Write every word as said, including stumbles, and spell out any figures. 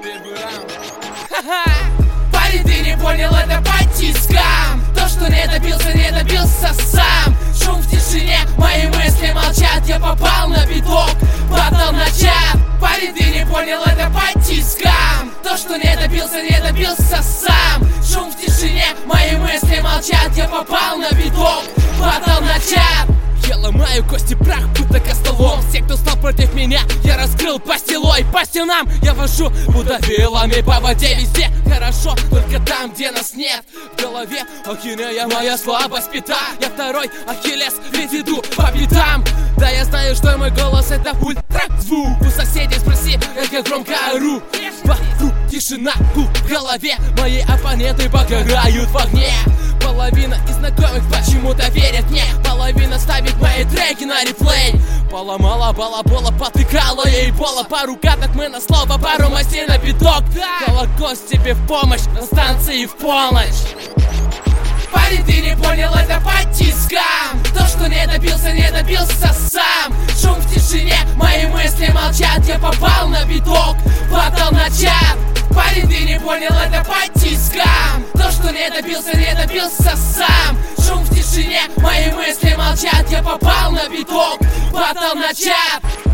Первый раунд. Парень, ты не понял, это по тискам. То, что не добился, не добился сам. Шум в тишине, мои мысли молчат. Я попал на биток, попал на чат. Парень, ты не понял, это по тискам. То, что не добился, не добился сам. Шум в тишине, мои мысли молчат. Я попал на биток, попал на чат. Я ломаю кости, прах, будто костолом. Все, кто стал против меня, я раскрыл пастилой. По стенам я вожу будовилами, по воде везде хорошо, только там, где нас нет. В голове ахинея, моя слабость пята. Я второй Ахиллес, ведь иду по пятам. Да, я знаю, что мой голос это ультразвук. У соседей спроси, как я громко ору. Вокруг тишина, в голове мои оппоненты погорают в огне. Половина из знакомых почему-то верит мне. Половина ставит мои треки на реплей. Поломала балабола, потыкала ей пола. Пару каток мы на слово, пару мастей на биток. Холокост тебе в помощь, на станции в полночь. Парень, ты не понял, это по тискам. То, что не добился, не добился сам. Шум в тишине, мои мысли молчат. Я попал на биток, попал на чат. Парень, ты не понял, это по тискам. То, что не добился, не добился сам. Шум в тишине, мои мысли молчат. Я попал на биток, попал на чат.